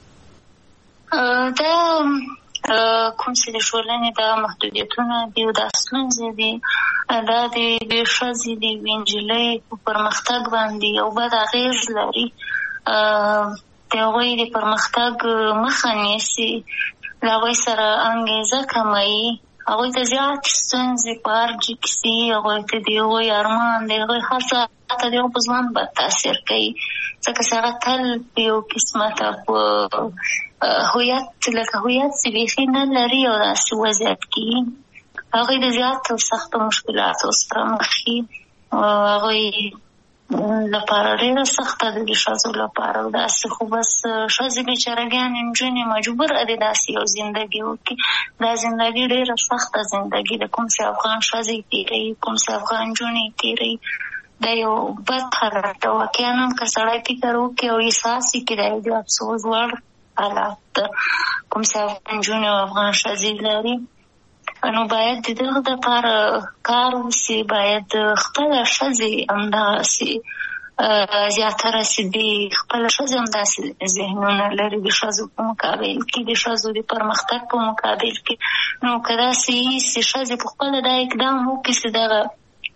دا کوم چې د ټولنې دا محدودیتونه دي او دا ستونزې دي، دا د یوې ښځې د یوې نجلۍ په پرمختګ باندې یو بد اغېز لري. د هغوی د پرمختګ مخه نیسي، له هغوی سره انګېزه کموي، هغوی ته زیات ستونزې په هر جي کې سي، هغوی ته د هغوی ارمان د هغوی هر څه حتی د هغوی په ژوند بد تاثیر کوي، ځکه چې هغه تل په یو قسمته په هویت لکه هویت چې بیخي نه لري او داسې وضعیت کې هغوی د زیاتو سختو مشکلاتو سره مخ وي. هغوی لپاره ډېره سخته ده د ښځو لپاره او داسې، خو بس ښځې بېچارهګانې نجونې مجبوره دي داسې یو زندګي وکړي. دا زندګي ډېره سخته زندګي ده، کوم چې افغان ښځې تېروي، کوم چې افغان نجونې تېروي، دا یو بد حالت ده. واقعا هم که سړی فکر وکړي او احساس یې کړي دا یو د افسوس وړ حالت ده کوم چې افغان نجونې او افغان ښځې لري. نو باید د دغه دپاره کار وشي، باید خپله ښځې همدغسې زیاتره چې دي خپله ښځې همداسې ذهنونه لري د ښځو په مقابل کې، د ښځو د پرمختګ په مقابل کې. نو که داسې وي چې ښځې په خپله دا اقدام وکړي چې دغه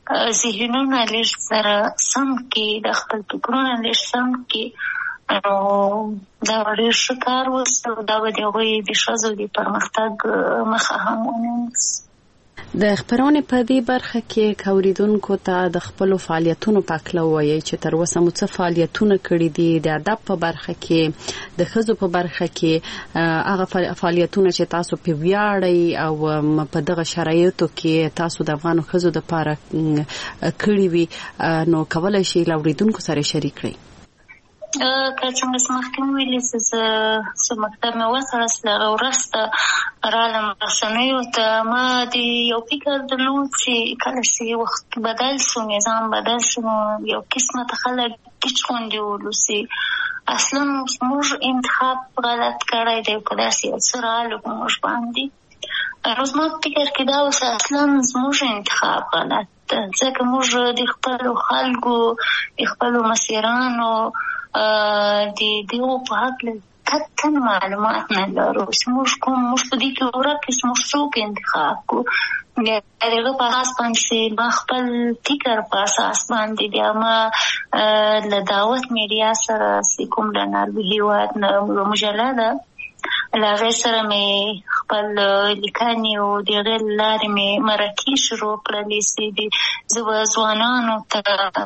ذهنونه لږ سره سم کړي، د خپل فکرونه لږ سم کړي، نو دا ډېر ښه کار وسو. دا به د هغوی د ښځو د پرمختګ مخه هم ونیسي. د خبرونې په دې برخه کې اوریدونکو ته د خپل فعالیتونو په اړه وایي چې تر اوسه مو څه فعالیتونه کړي دي د ادب په برخه کې، د ښځو په برخه کې، هغه فعالیتونه چې تاسو په ویاړئ او په دغه شرایطو کې تاسو د افغان ښځو لپاره کړي وي، نو کولای شئ له اوریدونکو سره شریک کړئ. که څنګه چې مخکې مې ویلي چې زه مکتب مې وتړل، هغه وروسته رالم رسنیو ته. ما د یو فکر درلود چې کله چې وخت بدل شو، نظام بدل شو، نو یو قسمه ته خلک ټیچ غوندې ولوسي. اصلا موږ انتخاب غلط کړی دی، که داسې یو څه راغلو په موږ باندې. نو زما په فکر کې دا اوس اصلا زموږ انتخاب غلط ده، ځکه موږ د خپلو خلکو د خپلو مسیرانو د دغو په هکله قطعا معلومات نه لرو چې موږ کوم موږ په دې کې ورک موږ څوک انتخاب کړو. د هغه په اساس باندې ما خپل فکر په اساس باندې بیا ما له دعوت میډیا سره کوم د ناروې هېواد مجله ده، له هغې سره مې خپل لیکنې او د هغې له لارې مې مرکې شروع کړلې چې زه به ځوانانو ته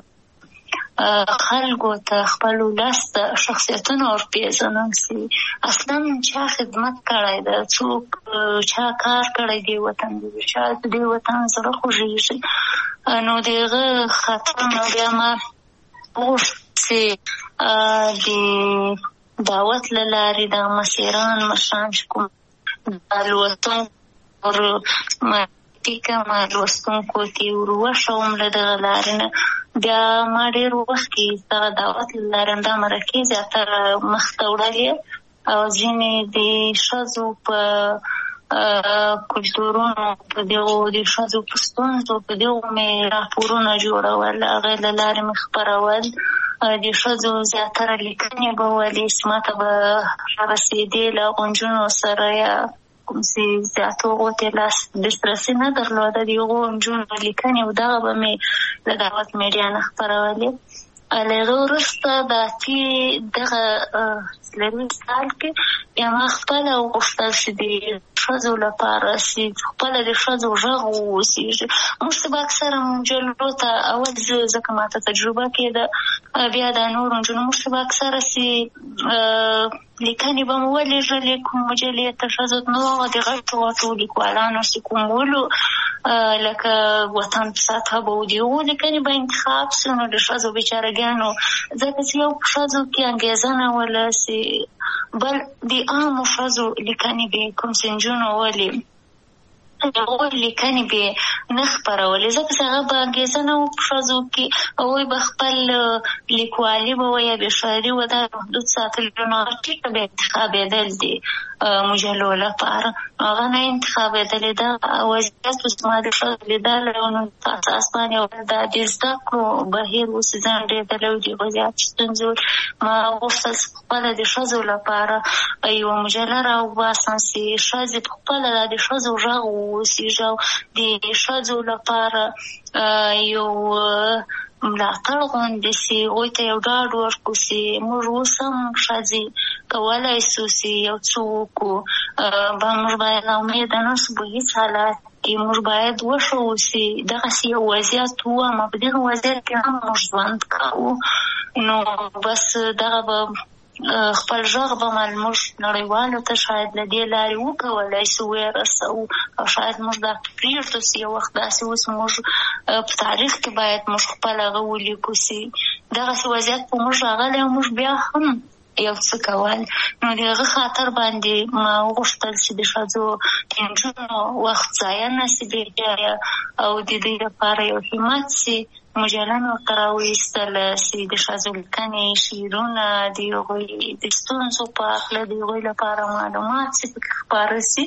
خلکو ته خپل ولس ته شخصیتونه ورپېژنم چې اصلا چا خدمت کړی ده، څوک چا کار کړی دی وطن د چا د دې وطن زړه خوږېږي. نو د هغه خاطر نو بیا ما وغوښت چې د دعوت له لارې د مسیران مشران چې کوم لوستونکو ټیکه ما لوستونکو ته ور وښوم له دغه لارې نه. بیا ما ډېر وخت کې دغه دعوت له لارې دا مرکې زیاتره مخته وړلې او ځینې د ښځو په کلتورونو، په دغو د ښځو په ستونزو، په دغو مې راپورونه جوړول، هغې له لارې مې خپرول. د ښځو زیاتره لیکنې به ولې چې ما ته به رسېدې له هغو نجونو سره یا کوم چې زیاتو هغو ته لاس دسترسي نه درلوده، د هغو نجونو لیکنې او دغه به مې له دعوت میډیا نه خپرولې. له هغه وروسته د اتې دغه څلرویشت کال کې بیا ما خپله وغوښتل چې د ښځو لپاره چې خپله د ښځو غږ واوسېږي. موږ ته به اکثره مجلو ته اول زه ځکه ما ته تجربه کېده، بیا د نورو نجونو موږ ته به اکثره چې لیکنې به مو ولېږلې کوم مجلې ته ښځو ته، نو هغه د غټو غټو لیکوالانو چې کوم ولو لکه وطن په سطحه به و د هغو لیکنې به انتخاب سو. نو د ښځو بېچارهګانو ځکه چې یو په ښځو کې انګېزه نه وله چې بل د عامو ښځو لیکنې به کوم چې نجونو ولې هغوی لیکنې به نه خپرولې، ځکه چې هغه به انګېزه نه وه په ښځو کې، هغوی به خپل لیکوالي به وه یا بې شاعري وه دا محدود ساتلي، نو هغه ټیټه به انتخابېدل دي مجلو لپاره، هغه نه انتخابېدلې. دا وضعیت اوس ما د ښځو لیدلی و، نو په اساس باندې دا د زده کړو بهیر اوس ځنډېدلی و، د هغو زیات ستونزې وې. ما غوښتل چې خپله د ښځو لپاره یوه مجله راوباسم چې ښځې په خپله دا د ښځو غږ واوسېږي او د ښځو لپاره یو ملاتړ غوندې چې هغوی ته یو ډاډ ورکړو چې موږ اوس هم ښځې کولی شو چې یو څه وکړو، موږ باید نا امیده نه شو په هېڅ حالت کې، موږ باید وښیو چې دغسې یو وضعیت و، اما په دغه وضعیت کې هم موږ ژوند کوو. نو بس دغه به خپل غږ به موږ نړیوالو ته شاید له دې لارې وکولی شو ورسوو، او شاید موږ دا پرېږدو چې یو وخت داسې اوس موږ په تاریخ کې باید موږ خپل هغه ولیکو چې دغسې وضعیت په موږ راغلی او موږ بیا هم یو څه کول. نو د هغه خاطر باندې ما وغوښتل چې د ښځو د نجونو وخت ضایع نه شي بېځایه او د دوی لپاره یو همت شي. مجله مې ورته راوایستله چې د ښځو لیکنې، شعرونه، د هغوی د ستونزو په هکله د هغوی لپاره معلومات چې پکې خپاره شي.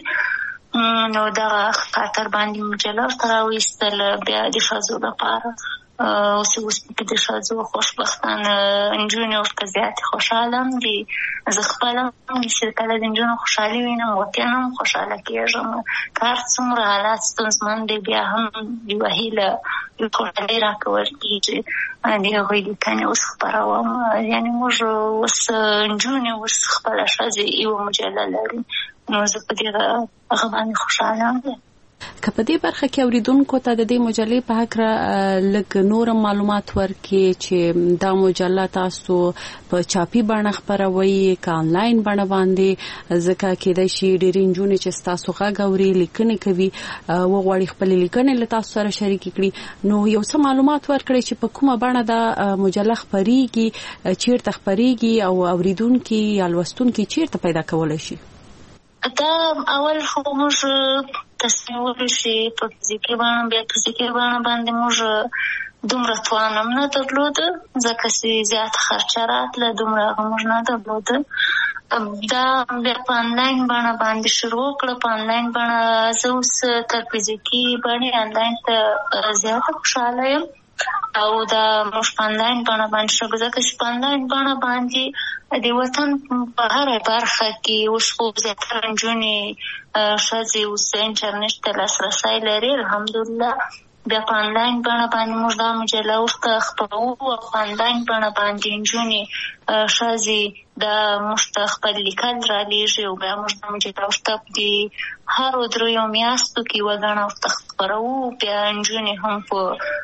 نو دغه خاطر باندې مجله ورته راوایستله بیا د ښځو لپاره. اوس اوس پکې د ښځو خوشبختانه نجونې ورته زیاتې خوشحاله هم دي. زه خپله هم چې کله د نجونو خوشحالي وینم واقعا هم خوشحاله کېږم. که هر څومره حالات ستونزمن دی بیا هم یوه هیله لیکوالۍ راکول کېږي د هغوی لیکنې اوس خپروم. یعنې موږ اوس نجونې اوس خپله ښځې یوه مجله لري، نو زه په دې هغه باندې خوشحاله یم. که په دې برخه کې اوریدونکو ته د دې مجلې په هکله لږ نور معلومات ورکړي چې دا مجله تاسو په چاپي بڼه خپروي که آنلاین بڼه باندې، ځکه کېدای شي ډېرې نجونې چې ستاسو غږ اوري لیکنې کوي وغواړي خپلې لیکنې له تاسو سره شریکې کړي، نو یو څه معلومات ورکړئ چې په کومه بڼه دا مجله خپریږي، چیرته خپریږي او اوریدونکي یا لوستونکي چیرته پیدا کولی شي. دا اول خو موږ تصمیم ونیسو په فزیکي بڼه، بیا فزیکي بڼه باندې موږ دومره توان هم نه درلوده ځکه چې زیاته خرچه راتله، دومره هغه موږ نه درلوده. دا بیا په آنلاین بڼه باندې شروع کړه. په آنلاین بڼه زه اوس تر فزیکي بڼې آنلاین ته زیاته خوشحاله یم او دا موږ په آنلاین بڼه باندې شروع ځکه چې په آنلاین بڼه باندې د وطن په هره برخه کې اوس خو زیاتره نجونې ښځې اوس انټرنیټ ته لاسرسی لري الحمدلله. بیا په آنلاین بڼه باندې موږ دا مجله ورته خپروو او په آنلاین بڼه باندې نجونې ښځې دا موږ ته خپل لیکل رالېږي او بیا موږ دا مجله ورته د هرو دریو میاشتو کې یوه ګڼه ورته خپروو. بیا نجونې هم په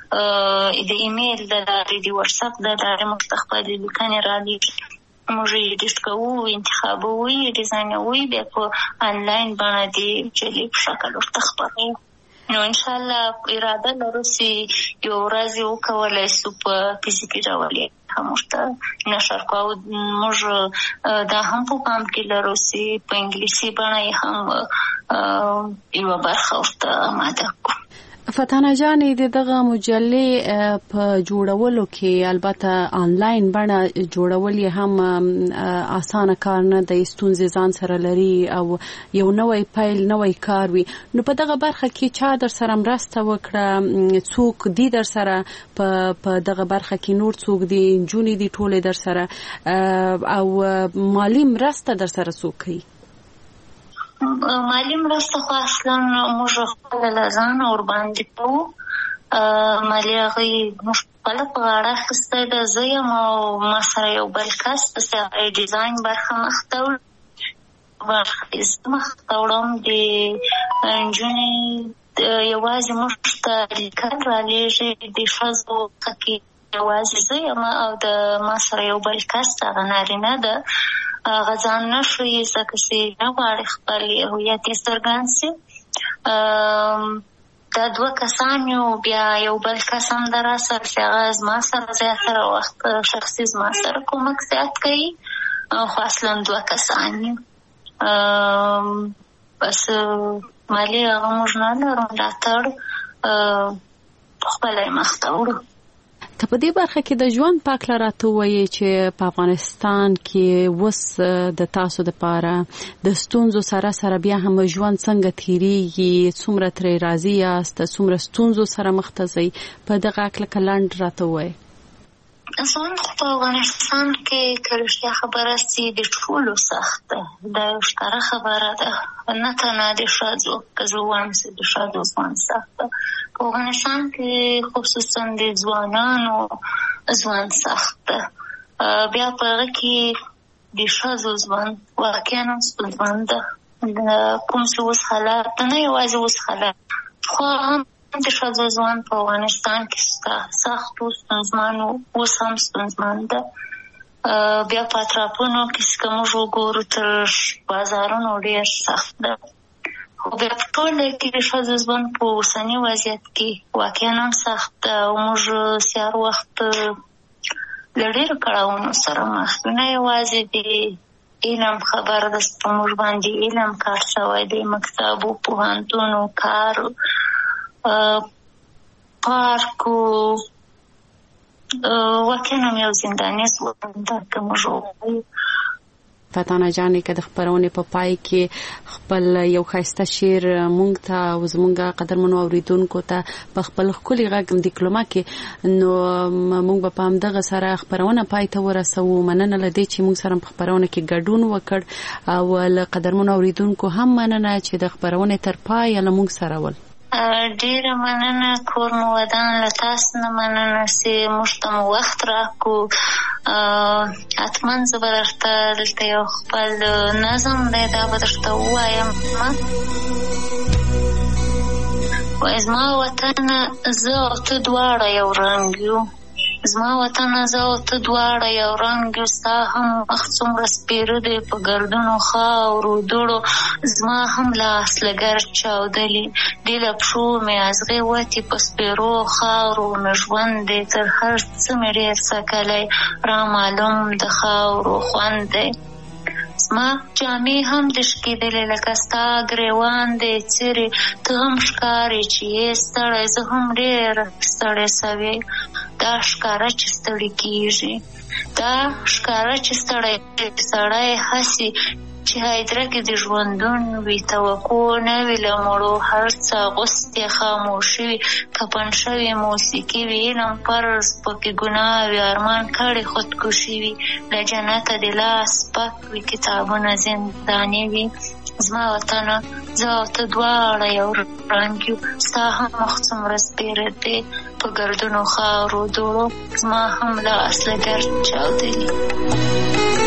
د ایمیل د لارې د وټساپ د لارې موږ ته خپلې لیکنې رالېږي، موږ یې ایډیټ کوو، انتخابوو، ډیزاینوو، بیا په آنلاین بڼه د مجلې په شکل ورته خپروو. نو انشاءالله اراده لرو چې یو ورځ یې وکولی شو په فزیکي ډول یې هم ورته نشر کړو. موږ دا هم په پام کې لرو چې په انګلیسي بڼه یې هم یوه برخه ورته آماده کړو. فتانه جانې د دغه مجلې په جوړولو کې البته آنلاین بڼه جوړول یې هم اسانه کار نه دی، ستونزې ځان سره لري او یو نوی پیل نوی کار وي. نو په دغه برخه کې چا در سره مرسته وکړه؟ څوک دی در سره په دغه برخه کې؟ نور څوک دی؟ نجونې دي ټولې در سره؟ او مالی مرسته در سره څوک کوي؟ مالی مرسته خو اصلا موږ خپله له ځانه ورباندې کوو. مالي هغوی موږ خپله په غاړه اخیستی ده. زه یم او ما سره یو بل کس پسې هغه ډیزاین برخه مخته وړم زه مخته وړم. د نجونې یوازې موږ ته لیکل رالېږي، د ښځو کې یوازې زه یم او د ما سره یو بل کس هغه نارینه ده، هغه ځان نه ښیي ځکه چې نه غواړي خپل هویت یې څرګند شي. دا دوه کسان یو، بیا یو بل کس هم ده راسره چې هغه زما سره زیاتره وخت شخصي زما سره کومک زیات کوي، خو اصلا دوه کسان یو. بس مالي هغه موږ نه لرو، ملاتړ پخپله یې مخته وړو. که په دې برخه کې د ژوند په هکله راته ووایې چې په افغانستان کې اوس د تاسو دپاره د ستونزو سره سره بیا هم ژوند څنګه تېرېږي، څومره ترې راضي یاست، څومره ستونزو سره مخ ته ځئ، په دغه هکله که لنډ راته ووایې. ژوند خو په افغانستان کې که رښتیا خبره سي د ټولو سخت ده، دا یو ښکاره خبره ده، نه تنها د ښځو. که زه ووایم چې د ښځو ژوند سخت ده، په افغانستان کې خصوصا د ځوانانو ژوند سخت ده. بیا په هغه کې د ښځو ژوند واقعا هم ستونزمن ده. کوم چې اوس حالات نه یوازې اوس حالات خو هم د ښځو ژوند په افغانستان کې سخت و ستونزمن و، اوس هم ستونزمن ده. بیا په اطرافونو کې که موږ وګورو تر بازارونو ډېر سخت ده. خو بیا په ټوله کې د ښځو ژوند په اوسني وضعیت کې واقعا هم سخت ده او موږ سهار وخت له ډېرو کړاوونو سره مخ یو. نه یوازې د علم خبره ده چې په موږ باندې علم کار شوی دی، مکتب و پوهنتون و کار پارک و واقعا هم یو زنداني ژوند ده که موږ ووایو. فتانه جانې که د خپرونې په پای کې خپل یو ښایسته شعر مونږ ته او زمونږ قدرمنو اورېدونکو ته په خپل ښکلي غږ دیکلوما کې، نو مونږ به په همدغه سره خپرونه پای ته ورسوو. مننه له دې چې مونږ سره په خپرونه کې ګډون وکړ او له قدرمنو اورېدونکو هم مننه چې د خپرونې تر پایه له مونږ سره ول. ډیره مننه کور مو ودان، له تاسو نه مننه چې موږ ته مو وخت راکړو. حتما زه به درته دلته یو خپل نظم دی دا به درته ووایم. وایي زما وطنه زه او ته دواړه یو رنګ یو، زما وطنه زه او ته دواړه یو رنګ یو، ستا هم مخ څومره سپېره دی په ګردونو خاورو دوړو، زما هم لاس له ګرد چاودلي دي، له پښو مې ازغې وتې په سپېرو خاورو، مې ژوند دی تر هر څه مې ډېر څکلی، را معلوم د خاورو خوند دی. زما جامې هم د شکېدلې لکه ستا ګریوان دی څیرې، ته هم ښکارې چې یې ستړی، زه هم ډېره ستړی سوې. دا ښکاره چې ستړی کېږي، دا ښکاره چې ستړی سړی هسې چې هایدره کې د ژوندون وي، توقع نه وي له مړو، هر څه اغوستې خاموشي وي، کفن شوې موسیقي وي، علم فرض پکې ګناه وي، ارمان کړې خودکشي وي، له جنته د لاس پک وي، کتابونه زنداني وي. زما وطنه زه او ته دواړه یو رنګ یو، ستا هم مخ څومره سپېره دی په ګردونو خاورو دوړو، زما هم لاس له ګرد چاودلي.